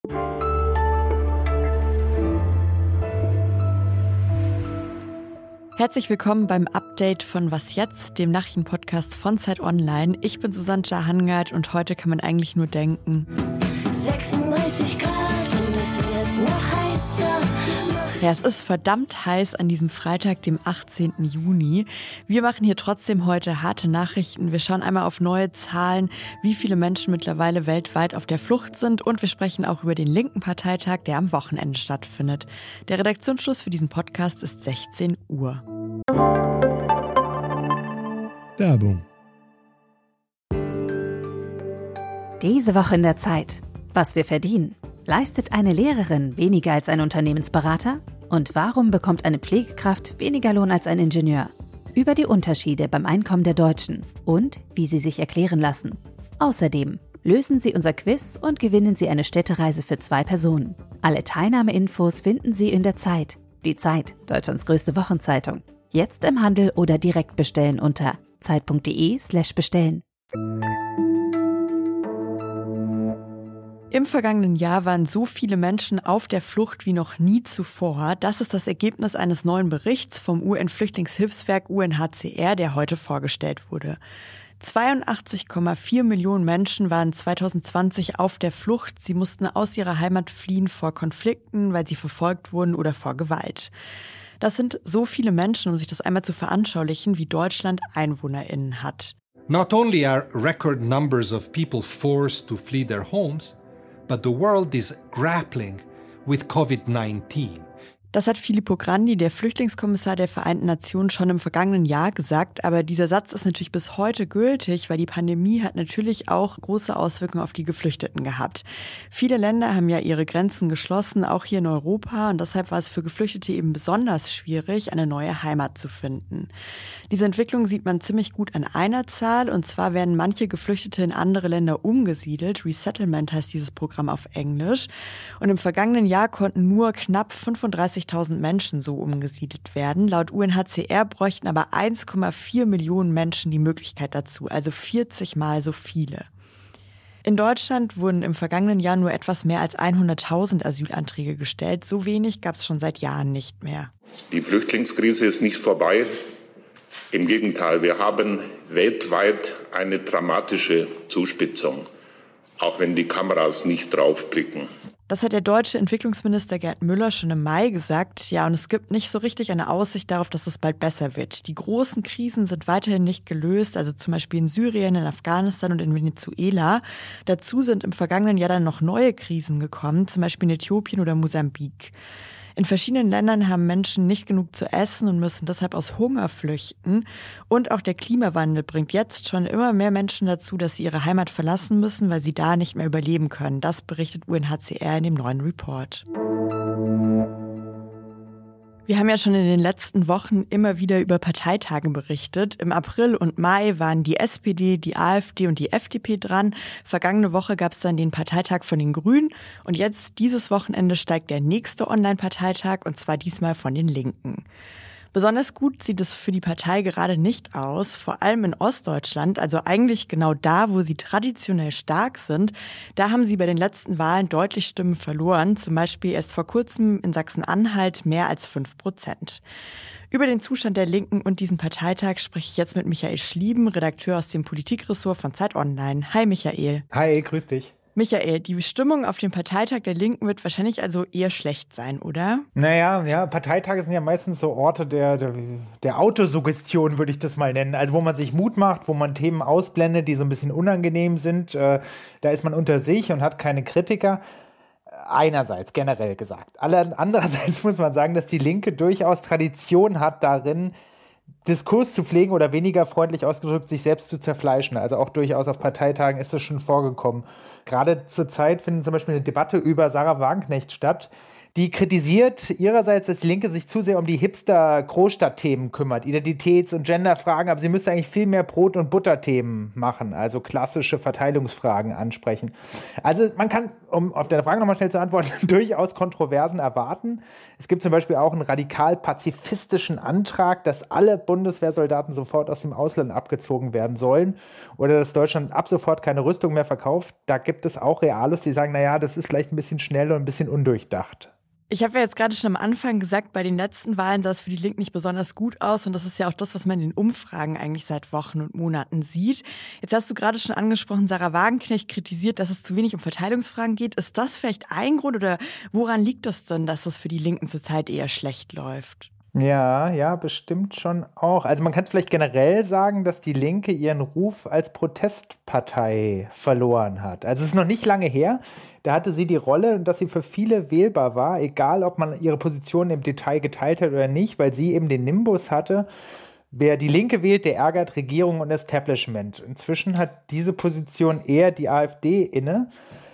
Herzlich willkommen beim Update von Was Jetzt, dem Nachrichtenpodcast von Zeit Online. Ich bin Susanne Jahangard und heute kann man eigentlich nur denken: 36 Grad und es wird noch heißer. Ja, es ist verdammt heiß an diesem Freitag, dem 18. Juni. Wir machen hier trotzdem heute harte Nachrichten. Wir schauen einmal auf neue Zahlen, wie viele Menschen mittlerweile weltweit auf der Flucht sind, und wir sprechen auch über den linken Parteitag, der am Wochenende stattfindet. Der Redaktionsschluss für diesen Podcast ist 16 Uhr. Werbung. Diese Woche in der Zeit. Was wir verdienen. Leistet eine Lehrerin weniger als ein Unternehmensberater? Und warum bekommt eine Pflegekraft weniger Lohn als ein Ingenieur? Über die Unterschiede beim Einkommen der Deutschen und wie sie sich erklären lassen. Außerdem lösen Sie unser Quiz und gewinnen Sie eine Städtereise für 2 Personen. Alle Teilnahmeinfos finden Sie in der Zeit. Die Zeit, Deutschlands größte Wochenzeitung. Jetzt im Handel oder direkt bestellen unter zeit.de/bestellen. Im vergangenen Jahr waren so viele Menschen auf der Flucht wie noch nie zuvor. Das ist das Ergebnis eines neuen Berichts vom UN-Flüchtlingshilfswerk UNHCR, der heute vorgestellt wurde. 82,4 Millionen Menschen waren 2020 auf der Flucht. Sie mussten aus ihrer Heimat fliehen vor Konflikten, weil sie verfolgt wurden, oder vor Gewalt. Das sind so viele Menschen, um sich das einmal zu veranschaulichen, wie Deutschland EinwohnerInnen hat. Not only are record numbers of people forced to flee their homes, but the world is grappling with COVID-19. Das hat Filippo Grandi, der Flüchtlingskommissar der Vereinten Nationen, schon im vergangenen Jahr gesagt. Aber dieser Satz ist natürlich bis heute gültig, weil die Pandemie hat natürlich auch große Auswirkungen auf die Geflüchteten gehabt. Viele Länder haben ja ihre Grenzen geschlossen, auch hier in Europa. Und deshalb war es für Geflüchtete eben besonders schwierig, eine neue Heimat zu finden. Diese Entwicklung sieht man ziemlich gut an einer Zahl. Und zwar werden manche Geflüchtete in andere Länder umgesiedelt. Resettlement heißt dieses Programm auf Englisch. Und im vergangenen Jahr konnten nur knapp 35.000 Menschen so umgesiedelt werden. Laut UNHCR bräuchten aber 1,4 Millionen Menschen die Möglichkeit dazu, also 40 Mal so viele. In Deutschland wurden im vergangenen Jahr nur etwas mehr als 100.000 Asylanträge gestellt. So wenig gab es schon seit Jahren nicht mehr. Die Flüchtlingskrise ist nicht vorbei. Im Gegenteil, wir haben weltweit eine dramatische Zuspitzung, auch wenn die Kameras nicht draufblicken. Das hat der deutsche Entwicklungsminister Gerd Müller schon im Mai gesagt. Ja, und es gibt nicht so richtig eine Aussicht darauf, dass es bald besser wird. Die großen Krisen sind weiterhin nicht gelöst, also zum Beispiel in Syrien, in Afghanistan und in Venezuela. Dazu sind im vergangenen Jahr dann noch neue Krisen gekommen, zum Beispiel in Äthiopien oder Mosambik. In verschiedenen Ländern haben Menschen nicht genug zu essen und müssen deshalb aus Hunger flüchten. Und auch der Klimawandel bringt jetzt schon immer mehr Menschen dazu, dass sie ihre Heimat verlassen müssen, weil sie da nicht mehr überleben können. Das berichtet UNHCR in dem neuen Report. Wir haben ja schon in den letzten Wochen immer wieder über Parteitage berichtet. Im April und Mai waren die SPD, die AfD und die FDP dran. Vergangene Woche gab es dann den Parteitag von den Grünen. Und jetzt, dieses Wochenende, steigt der nächste Online-Parteitag, und zwar diesmal von den Linken. Besonders gut sieht es für die Partei gerade nicht aus, vor allem in Ostdeutschland, also eigentlich genau da, wo sie traditionell stark sind. Da haben sie bei den letzten Wahlen deutlich Stimmen verloren, zum Beispiel erst vor kurzem in Sachsen-Anhalt mehr als 5%. Über den Zustand der Linken und diesen Parteitag spreche ich jetzt mit Michael Schlieben, Redakteur aus dem Politikressort von Zeit Online. Hi Michael. Hi, grüß dich. Michael, die Stimmung auf dem Parteitag der Linken wird wahrscheinlich also eher schlecht sein, oder? Naja, ja, Parteitage sind ja meistens so Orte der Autosuggestion, würde ich das mal nennen. Also wo man sich Mut macht, wo man Themen ausblendet, die so ein bisschen unangenehm sind. Da ist man unter sich und hat keine Kritiker. Einerseits, generell gesagt. Andererseits muss man sagen, dass die Linke durchaus Tradition hat darin, Diskurs zu pflegen oder weniger freundlich ausgedrückt, sich selbst zu zerfleischen. Also auch durchaus auf Parteitagen ist das schon vorgekommen. Gerade zur Zeit findet zum Beispiel eine Debatte über Sarah Wagenknecht statt, Die kritisiert ihrerseits, dass die Linke sich zu sehr um die Hipster-Großstadtthemen kümmert, Identitäts- und Genderfragen, aber sie müsste eigentlich viel mehr Brot- und Butterthemen machen, also klassische Verteilungsfragen ansprechen. Also man kann, um auf deine Frage nochmal schnell zu antworten, durchaus Kontroversen erwarten. Es gibt zum Beispiel auch einen radikal-pazifistischen Antrag, dass alle Bundeswehrsoldaten sofort aus dem Ausland abgezogen werden sollen oder dass Deutschland ab sofort keine Rüstung mehr verkauft. Da gibt es auch Realos, die sagen, naja, das ist vielleicht ein bisschen schnell und ein bisschen undurchdacht. Ich habe ja jetzt gerade schon am Anfang gesagt, bei den letzten Wahlen sah es für die Linken nicht besonders gut aus und das ist ja auch das, was man in den Umfragen eigentlich seit Wochen und Monaten sieht. Jetzt hast du gerade schon angesprochen, Sarah Wagenknecht kritisiert, dass es zu wenig um Verteilungsfragen geht. Ist das vielleicht ein Grund oder woran liegt das denn, dass das für die Linken zurzeit eher schlecht läuft? Ja, bestimmt schon auch. Also man kann vielleicht generell sagen, dass die Linke ihren Ruf als Protestpartei verloren hat. Also es ist noch nicht lange her, da hatte sie die Rolle, dass sie für viele wählbar war, egal ob man ihre Position im Detail geteilt hat oder nicht, weil sie eben den Nimbus hatte. Wer die Linke wählt, der ärgert Regierung und Establishment. Inzwischen hat diese Position eher die AfD inne,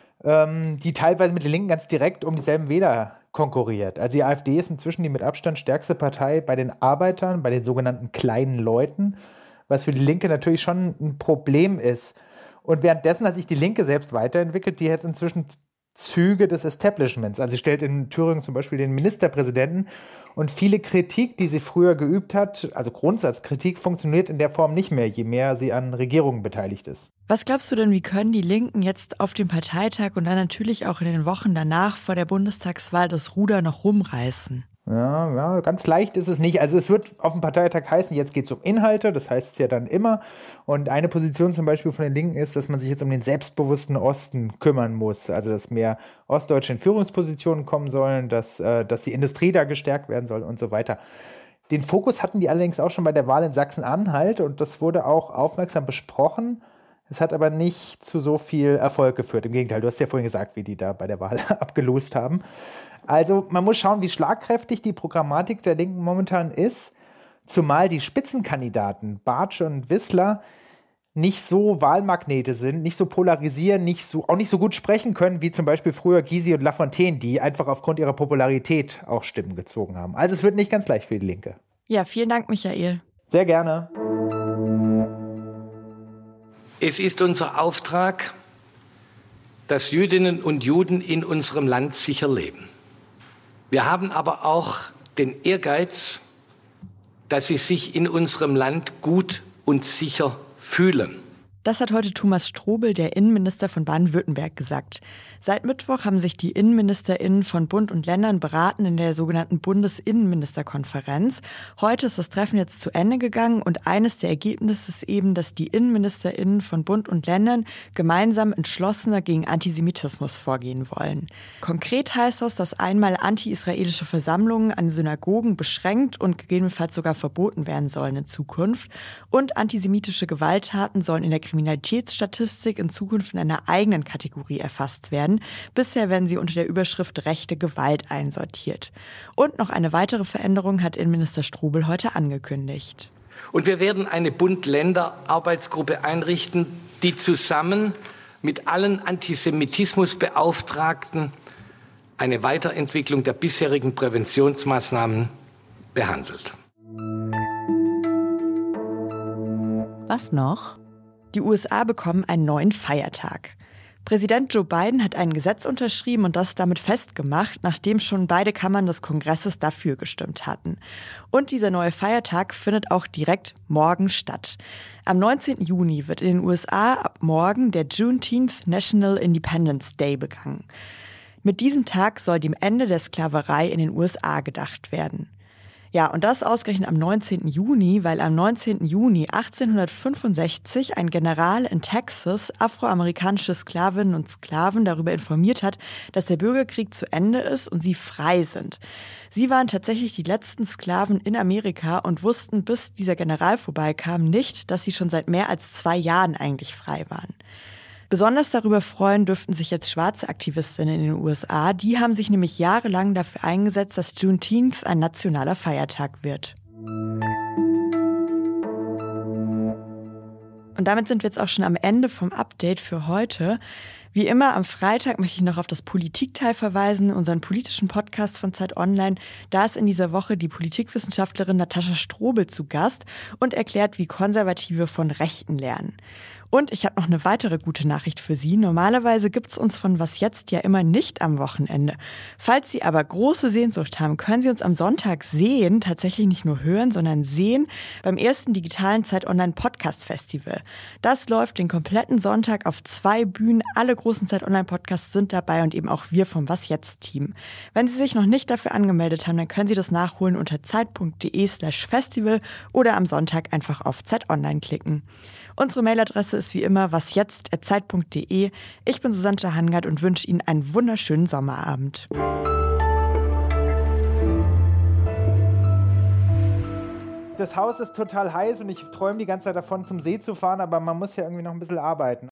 die teilweise mit den Linken ganz direkt um dieselben Wähler konkurriert. Also die AfD ist inzwischen die mit Abstand stärkste Partei bei den Arbeitern, bei den sogenannten kleinen Leuten, was für die Linke natürlich schon ein Problem ist. Und währenddessen hat sich die Linke selbst weiterentwickelt, die hat inzwischen Züge des Establishments. Also sie stellt in Thüringen zum Beispiel den Ministerpräsidenten und viele Kritik, die sie früher geübt hat, also Grundsatzkritik, funktioniert in der Form nicht mehr, je mehr sie an Regierungen beteiligt ist. Was glaubst du denn, wie können die Linken jetzt auf dem Parteitag und dann natürlich auch in den Wochen danach vor der Bundestagswahl das Ruder noch rumreißen? Ja, ganz leicht ist es nicht. Also es wird auf dem Parteitag heißen, jetzt geht es um Inhalte, das heißt es ja dann immer. Und eine Position zum Beispiel von den Linken ist, dass man sich jetzt um den selbstbewussten Osten kümmern muss. Also dass mehr Ostdeutsche in Führungspositionen kommen sollen, dass die Industrie da gestärkt werden soll und so weiter. Den Fokus hatten die allerdings auch schon bei der Wahl in Sachsen-Anhalt und das wurde auch aufmerksam besprochen. Es hat aber nicht zu so viel Erfolg geführt. Im Gegenteil, du hast ja vorhin gesagt, wie die da bei der Wahl abgelost haben. Also man muss schauen, wie schlagkräftig die Programmatik der Linken momentan ist, zumal die Spitzenkandidaten Bartsch und Wissler nicht so Wahlmagnete sind, nicht so polarisieren, auch nicht so gut sprechen können, wie zum Beispiel früher Gysi und Lafontaine, die einfach aufgrund ihrer Popularität auch Stimmen gezogen haben. Also es wird nicht ganz leicht für die Linke. Ja, vielen Dank, Michael. Sehr gerne. Es ist unser Auftrag, dass Jüdinnen und Juden in unserem Land sicher leben. Wir haben aber auch den Ehrgeiz, dass sie sich in unserem Land gut und sicher fühlen. Das hat heute Thomas Strobel, der Innenminister von Baden-Württemberg, gesagt. Seit Mittwoch haben sich die InnenministerInnen von Bund und Ländern beraten in der sogenannten Bundesinnenministerkonferenz. Heute ist das Treffen jetzt zu Ende gegangen und eines der Ergebnisse ist eben, dass die InnenministerInnen von Bund und Ländern gemeinsam entschlossener gegen Antisemitismus vorgehen wollen. Konkret heißt das, dass einmal anti-israelische Versammlungen an Synagogen beschränkt und gegebenenfalls sogar verboten werden sollen in Zukunft. Und antisemitische Gewalttaten sollen in der Kriminalitätsstatistik in Zukunft in einer eigenen Kategorie erfasst werden. Bisher werden sie unter der Überschrift rechte Gewalt einsortiert. Und noch eine weitere Veränderung hat Innenminister Strobel heute angekündigt. Und wir werden eine Bund-Länder-Arbeitsgruppe einrichten, die zusammen mit allen Antisemitismusbeauftragten eine Weiterentwicklung der bisherigen Präventionsmaßnahmen behandelt. Was noch? Die USA bekommen einen neuen Feiertag. Präsident Joe Biden hat ein Gesetz unterschrieben und das damit festgemacht, nachdem schon beide Kammern des Kongresses dafür gestimmt hatten. Und dieser neue Feiertag findet auch direkt morgen statt. Am 19. Juni wird in den USA ab morgen der Juneteenth National Independence Day begangen. Mit diesem Tag soll dem Ende der Sklaverei in den USA gedacht werden. Ja, und das ausgerechnet am 19. Juni, weil am 19. Juni 1865 ein General in Texas afroamerikanische Sklavinnen und Sklaven darüber informiert hat, dass der Bürgerkrieg zu Ende ist und sie frei sind. Sie waren tatsächlich die letzten Sklaven in Amerika und wussten, bis dieser General vorbeikam, nicht, dass sie schon seit mehr als 2 Jahren eigentlich frei waren. Besonders darüber freuen dürften sich jetzt schwarze Aktivistinnen in den USA. Die haben sich nämlich jahrelang dafür eingesetzt, dass Juneteenth ein nationaler Feiertag wird. Und damit sind wir jetzt auch schon am Ende vom Update für heute. Wie immer am Freitag möchte ich noch auf das Politikteil verweisen, unseren politischen Podcast von Zeit Online. Da ist in dieser Woche die Politikwissenschaftlerin Natascha Strobel zu Gast und erklärt, wie Konservative von Rechten lernen. Und ich habe noch eine weitere gute Nachricht für Sie. Normalerweise gibt es uns von Was Jetzt ja immer nicht am Wochenende. Falls Sie aber große Sehnsucht haben, können Sie uns am Sonntag sehen, tatsächlich nicht nur hören, sondern sehen, beim ersten digitalen Zeit Online Podcast Festival. Das läuft den kompletten Sonntag auf 2 Bühnen. Alle großen Zeit Online Podcasts sind dabei und eben auch wir vom Was Jetzt Team. Wenn Sie sich noch nicht dafür angemeldet haben, dann können Sie das nachholen unter zeit.de/festival oder am Sonntag einfach auf Zeit Online klicken. Unsere Mailadresse ist wie immer wasjetzt@zeit.de. Ich bin Susanne Hangard und wünsche Ihnen einen wunderschönen Sommerabend. Das Haus ist total heiß und ich träume die ganze Zeit davon, zum See zu fahren, aber man muss ja irgendwie noch ein bisschen arbeiten.